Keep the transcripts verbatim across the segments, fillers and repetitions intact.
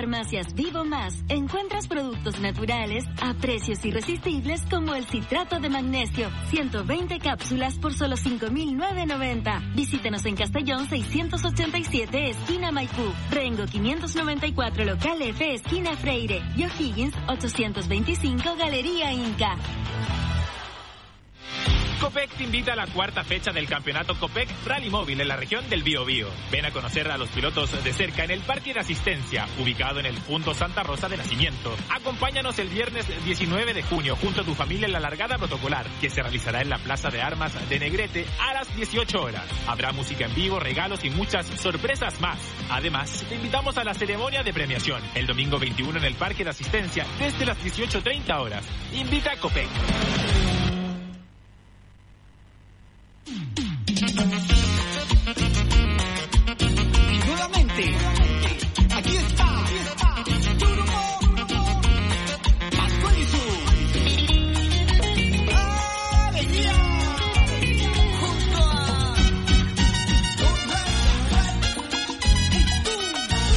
Farmacias Vivo Más encuentras productos naturales a precios irresistibles como el citrato de magnesio, ciento veinte cápsulas por solo cinco mil novecientos noventa. Visítenos en Castellón seiscientos ochenta y siete, esquina Maipú, Rengo quinientos noventa y cuatro, local F, esquina Freire, y O'Higgins ochocientos veinticinco, Galería Inca. Copec te invita a la cuarta fecha del campeonato Copec Rally Móvil en la región del Biobío. Ven a conocer a los pilotos de cerca en el Parque de Asistencia, ubicado en el punto Santa Rosa de Nacimiento. Acompáñanos el viernes diecinueve de junio junto a tu familia en la largada protocolar, que se realizará en la Plaza de Armas de Negrete a las dieciocho horas. Habrá música en vivo, regalos y muchas sorpresas más. Además, te invitamos a la ceremonia de premiación, el domingo veintiuno en el Parque de Asistencia, desde las dieciocho treinta horas. Invita a Copec. Y nuevamente, aquí está, aquí está, Turbo, Pascual y su alegría, junto a Don Red, y tú.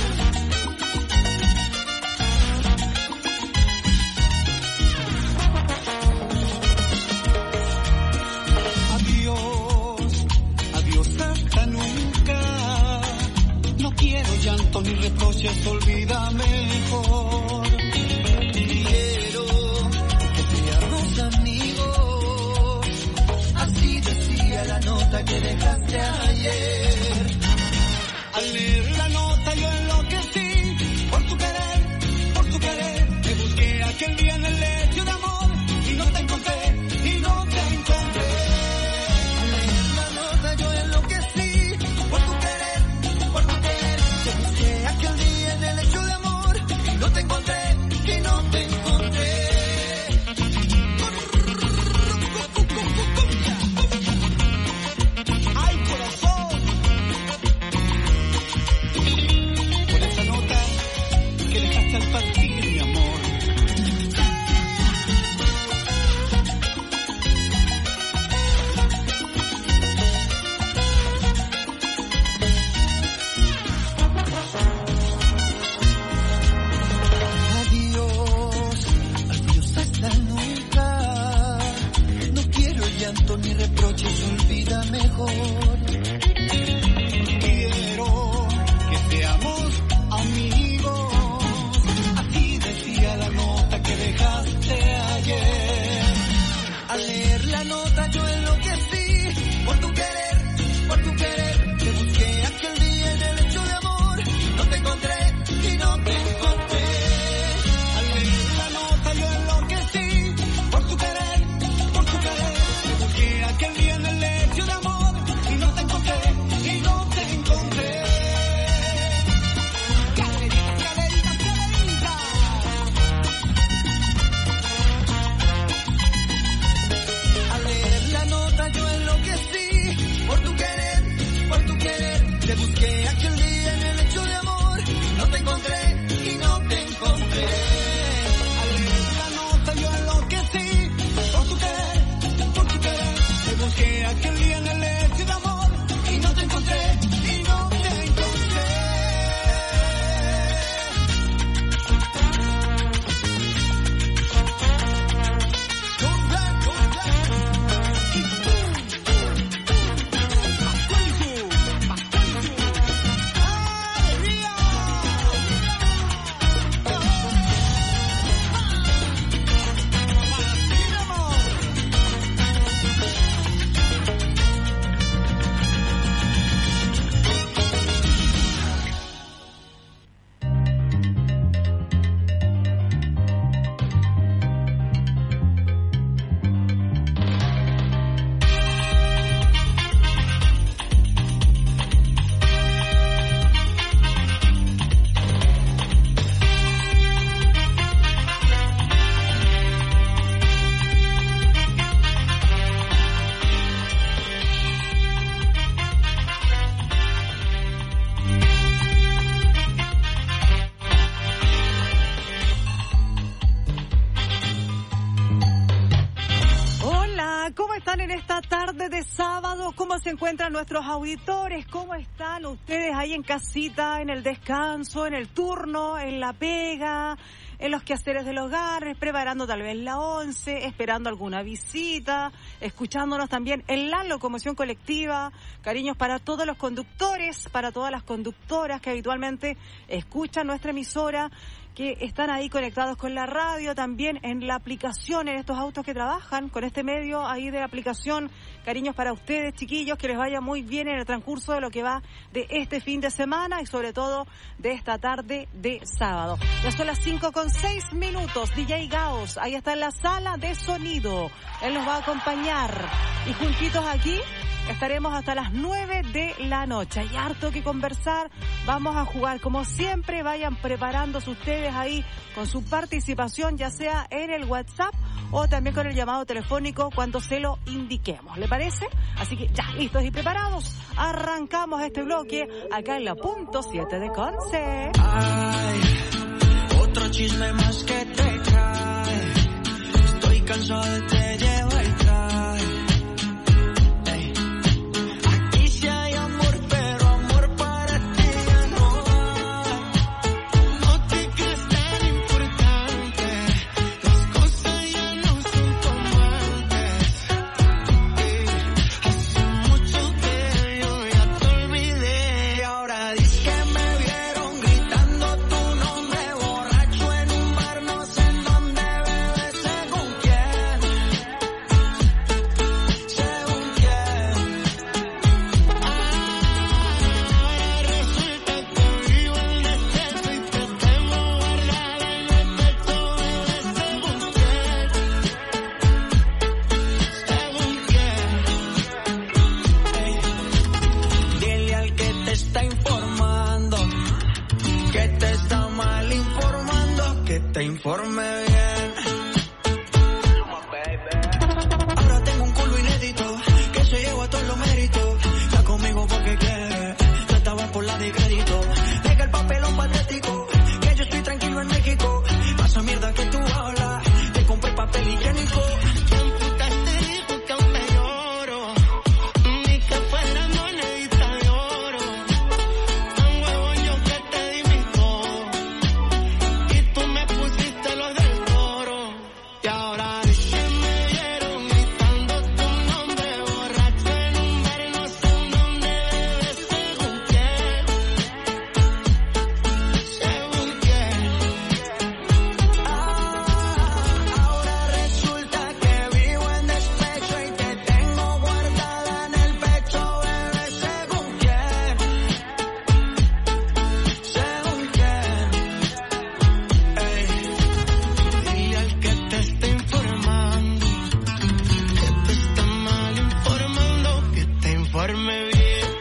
Llanto ni reproches, olvida mejor. Quiero que seamos amigos, así decía la nota que dejaste ayer. Al leer la nota yo enloquecí, por tu querer, por tu querer. Te busqué aquel día en el lecho de amor, y no te encontré, y no te encontré. Al leer la nota yo enloquecí, por tu querer, por tu querer. Aquel día en el hecho de amor, y no te encontré, y no te encontré. ¡Ay, corazón! Por esa nota que dejaste al partir, mi amor. Ni reproches, olvida mejor. Quiero que seamos amigos, así decía la nota que dejaste ayer. Al leer la nota yo enloquecí, por tu querer, por tu querer. Te busqué aquel día en el hecho de amor, no te encontré, y no te encontré. Al leer la nota yo enloquecí, por tu querer, por tu querer. Aquel día en el lecho de amor, y no te encontré, y esta tarde de sábado. ¿Cómo se encuentran nuestros auditores? ¿Cómo están ustedes ahí en casita, en el descanso, en el turno, en la pega, en los quehaceres del hogar, preparando tal vez la once, esperando alguna visita, escuchándonos también en la locomoción colectiva? Cariños para todos los conductores, para todas las conductoras que habitualmente escuchan nuestra emisora, que están ahí conectados con la radio, también en la aplicación, en estos autos que trabajan con este medio ahí de aplicación. Cariños para ustedes, chiquillos, que les vaya muy bien en el transcurso de lo que va de este fin de semana y sobre todo de esta tarde de sábado. Ya son las cinco con seis minutos. D J Gaos, ahí está en la sala de sonido. Él nos va a acompañar y juntitos aquí estaremos hasta las nueve de la noche. Hay harto que conversar, vamos a jugar como siempre. Vayan preparándose ustedes ahí con su participación, ya sea en el WhatsApp o también con el llamado telefónico cuando se lo indiquemos. ¿Le parece? Así que ya, listos y preparados, arrancamos este bloque acá en la punto siete de Conce. Ay, otro chisme más que te cae. Estoy cansado de te llevar y trae. Te informe bien. Ahora tengo un culo inédito que se lleva todos los méritos. Está conmigo porque quiere, no estaba por la de crédito. Deja el papelón patético, que yo estoy tranquilo en México. Pasa mierda que tú hablas, te compré papel higiénico. ¿Quién puta te dijo que aún te lloro? Ni que fuera monedita de oro. Tan huevón yo que te di mi todo. Y tú me pusiste los del toro. Y ahora es que me vieron gritando tu nombre borracho en un bar, no sé dónde bebes, según quién, según quién. Ah, ahora resulta que vivo en despecho y te tengo guardada en el pecho, bebé, según quién, según quién. Ey, dile al que te esté informando, que te está mal informando, que te informe bien.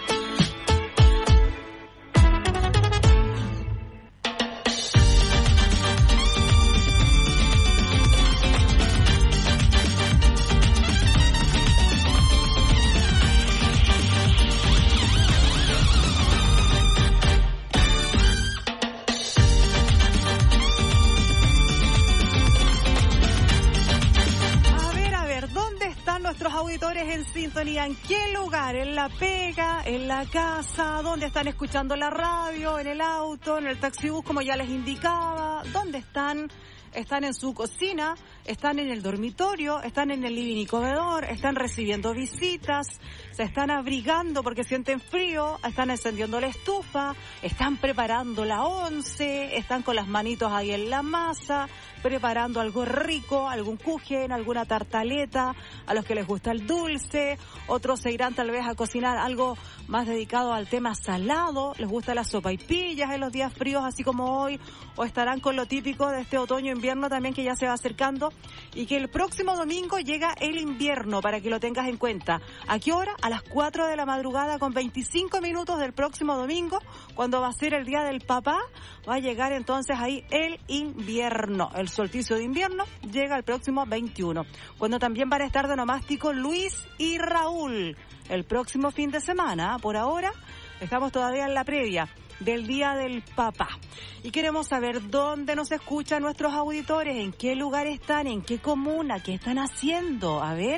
A ver, a ver, ¿dónde están nuestros auditores en sintonía? ¿En qué lugar? ¿En la pega? ¿En la casa? ¿Dónde están escuchando la radio? ¿En el auto? ¿En el taxibús, como ya les indicaba? ¿Dónde están? ¿Están en su cocina? ¿Están en el dormitorio? ¿Están en el living y comedor? ¿Están recibiendo visitas? ¿Se están abrigando porque sienten frío? ¿Están encendiendo la estufa? ¿Están preparando la once? ¿Están con las manitos ahí en la masa? ¿Preparando algo rico? ¿Algún kuchen? ¿Alguna tartaleta? A los que les gusta el dulce. Otros se irán tal vez a cocinar algo más dedicado al tema salado. ¿Les gusta la sopaipillas en los días fríos así como hoy? ¿O estarán con lo típico de este otoño-invierno también que ya se va acercando? Y que el próximo domingo llega el invierno, para que lo tengas en cuenta. ¿A qué hora? A las cuatro de la madrugada con veinticinco minutos del próximo domingo, cuando va a ser el Día del Papá, va a llegar entonces ahí el invierno. El solsticio de invierno llega el próximo veintiuno, cuando también van a estar de nomástico Luis y Raúl el próximo fin de semana. Por ahora estamos todavía en la previa del Día del Papá. Y queremos saber dónde nos escuchan nuestros auditores, en qué lugar están, en qué comuna, qué están haciendo. A ver,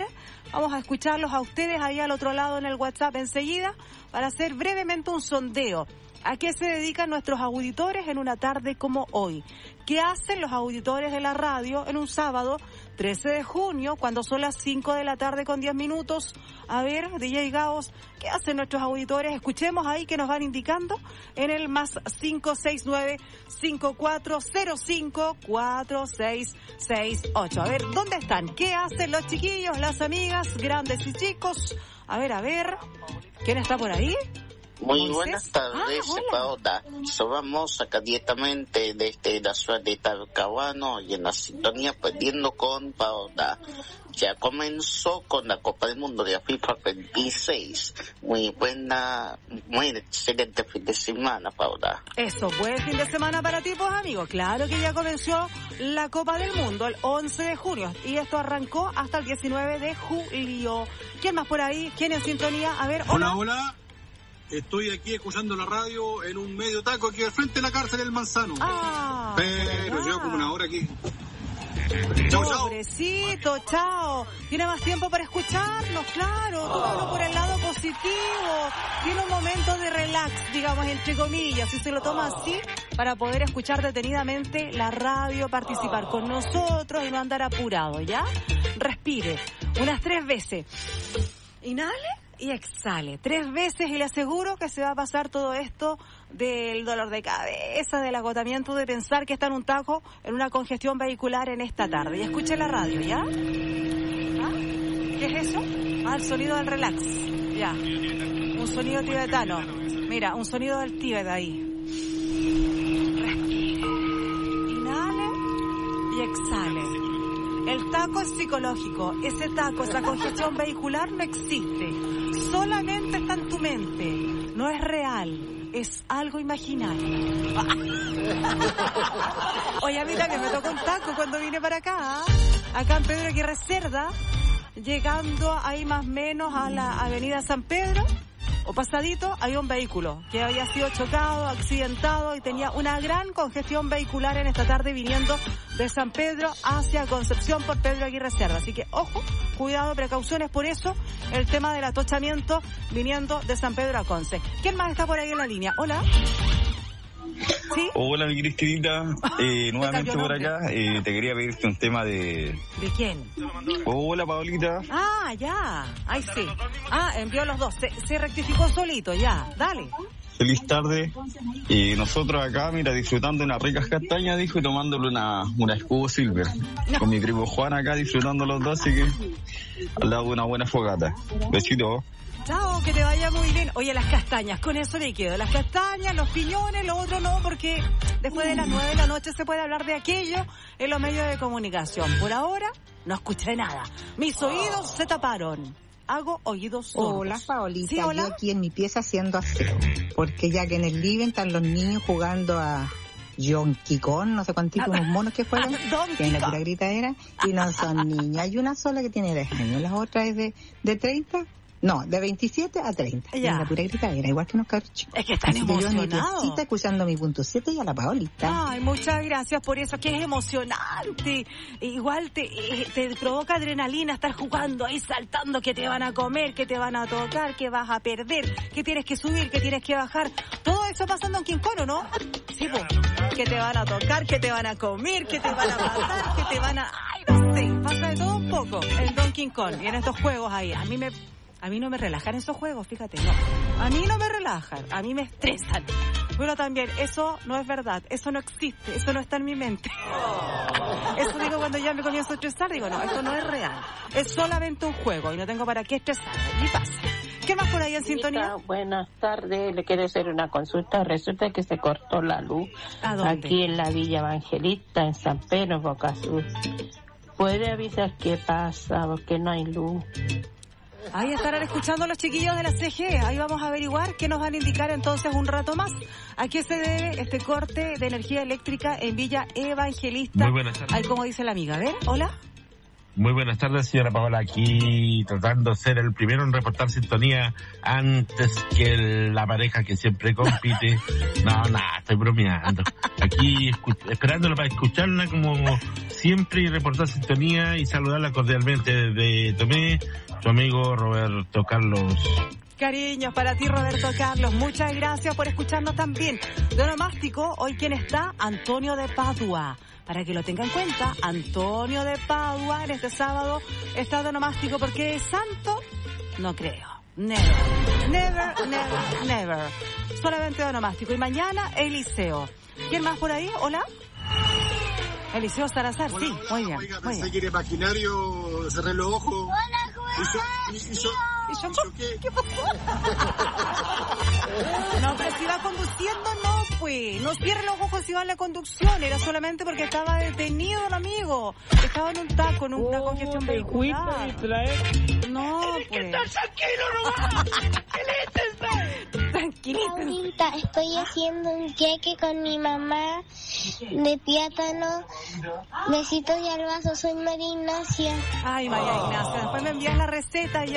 Vamos a escucharlos a ustedes ahí al otro lado en el WhatsApp enseguida para hacer brevemente un sondeo. ¿A qué se dedican nuestros auditores en una tarde como hoy? ¿Qué hacen los auditores de la radio en un sábado trece de junio, cuando son las cinco de la tarde con diez minutos? A ver, D J Gaos, ¿qué hacen nuestros auditores? Escuchemos ahí que nos van indicando en el más cinco seis nueve, cinco cuatro cero cinco, cuatro seis seis ocho. A ver, ¿dónde están? ¿Qué hacen los chiquillos, las amigas, grandes y chicos? A ver, a ver, ¿quién está por ahí? Muy buenas tardes, ah, Paola. Somos acá directamente desde la ciudad de Talcahuano y en la sintonía perdiendo con Paola. Ya comenzó con la Copa del Mundo de la FIFA veintiséis. Muy buena, muy excelente fin de semana, Paola. Eso, buen fin de semana para ti, pues, amigos. Claro que ya comenzó la Copa del Mundo el once de junio y esto arrancó hasta el diecinueve de julio. ¿Quién más por ahí? ¿Quién en sintonía? A ver, hola. Hola, hola. Estoy aquí escuchando la radio en un medio taco aquí al frente de la cárcel del Manzano. Ah, pero llevo como una hora aquí. Chao, chao. Pobrecito, chao. Tiene más tiempo para escucharnos, claro. Tómalo por el lado positivo. Tiene un momento de relax, digamos, entre comillas. Si se lo toma así, para poder escuchar detenidamente la radio, participar con nosotros y no andar apurado, ¿ya? Respire unas tres veces. Inhale y exhale tres veces y le aseguro que se va a pasar todo esto del dolor de cabeza, del agotamiento de pensar que está en un tajo, en una congestión vehicular en esta tarde. Y escuche la radio, ¿ya? ¿Ah? ¿Qué es eso? Ah, el sonido del relax. Ya. Un sonido tibetano. Mira, un sonido del Tíbet ahí. Respire. Inhale y exhale. El taco es psicológico. Ese taco, esa congestión vehicular no existe. Solamente está en tu mente. No es real. Es algo imaginario. Oye, a mí también me tocó un taco cuando vine para acá. Acá en Pedro Aguirre Cerda. Llegando ahí más o menos a la avenida San Pedro. O pasadito, había un vehículo que había sido chocado, accidentado y tenía una gran congestión vehicular en esta tarde viniendo de San Pedro hacia Concepción por Pedro Aguirre Cerda. Así que, ojo, cuidado, precauciones por eso, el tema del atochamiento viniendo de San Pedro a Conce. ¿Quién más está por ahí en la línea? Hola. ¿Sí? Hola, mi Cristinita, eh, nuevamente por acá, eh, te quería pedirte un tema de... ¿De quién? Hola, Paolita. Ah, ya, ahí sí. Ah, envió los dos, se, se rectificó solito, ya, dale. Feliz tarde, y eh, nosotros acá, mira, disfrutando unas ricas castañas, dijo, y tomándole una, una escudo silver. No. Con mi primo Juan acá, disfrutando los dos, así que al lado de una buena fogata. Besitos. Chao, que te vaya muy bien. Oye, las castañas, con eso le quedo. Las castañas, los piñones, lo otro no, porque después de las nueve de la noche se puede hablar de aquello en los medios de comunicación. Por ahora, no escuché nada. Mis oídos se taparon. Hago oídos sordos. Hola, Paolita. ¿Sí, hola? Yo aquí en mi pieza haciendo aseo. Porque ya que en el living están los niños jugando a Donkey Kong, no sé cuántos, unos monos que juegan, que en la pura gritadera, y no son niños. Hay una sola que tiene diez años, las otras es de, de treinta. No, de veintisiete a treinta. Ya. En la pura gritadera, igual que unos cabros chicos. Es que están Así emocionados. Que yo en mi piecita escuchando mi punto siete y a la Paolita. Ay, muchas gracias por eso, que es emocionante. Igual te, te provoca adrenalina estar jugando ahí, saltando, que te van a comer, que te van a tocar, que vas a perder, que tienes que subir, que tienes que bajar. Todo eso pasando en King Kong, ¿no? Sí, pues, que te van a tocar, que te van a comer, que te van a matar, que te van a... Ay, no sé, pasa de todo un poco en Donkey Kong y en estos juegos ahí. A mí me... A mí no me relajan esos juegos, fíjate, no. A mí no me relajan, a mí me estresan. Bueno, también, eso no es verdad, eso no existe, eso no está en mi mente. Eso digo cuando ya me comienzo a estresar, digo, no, esto no es real. Es solamente un juego y no tengo para qué estresarme, ni pasa. ¿Qué más por ahí en sintonía? Buenas tardes, le quiero hacer una consulta. Resulta que se cortó la luz. ¿A dónde? Aquí en la Villa Evangelista, en San Pedro, Boca Sur. ¿Puede avisar qué pasa? Porque no hay luz. Ahí estarán escuchando los chiquillos de la C G. Ahí vamos a averiguar qué nos van a indicar entonces un rato más. ¿A qué se debe este corte de energía eléctrica en Villa Evangelista? Muy buenas tardes. Ahí como dice la amiga. A ver, hola. Muy buenas tardes, señora Paola, aquí tratando de ser el primero en reportar sintonía antes que el, la pareja que siempre compite. No, nada, estoy bromeando. Aquí escu- esperándola para escucharla como siempre y reportar sintonía y saludarla cordialmente desde Tomé, su amigo Roberto Carlos. Cariños para ti, Roberto Carlos. Muchas gracias por escucharnos también. De Onomástico, hoy quien está, Antonio de Padua. Para que lo tenga en cuenta, Antonio de Padua en este sábado está de Onomástico porque es santo, no creo. Never, never, never, never. Solamente de Onomástico. Y mañana, Eliseo. ¿Quién más por ahí? ¿Hola? Eliseo Salazar, Hola, sí, hola, muy bien. Oiga, muy pensé bien. que era imaginario, cerré los ojos. Hola, Juan. ¿Y yo, y, y yo, ¿Y yo, y yo qué? ¿Qué pasó? No, pero si va conduciendo, no, pues. No cierre los ojos si va en la conducción. Era solamente porque estaba detenido el amigo. Estaba en un taco, en una congestión vehicular. No, pues. tranquilo nomás. Tranquilízate. Ahorita estoy haciendo un queque con mi mamá de plátano. Besitos y al vaso, soy María Ignacia. Ay, María Ignacia, después me envías la receta ya.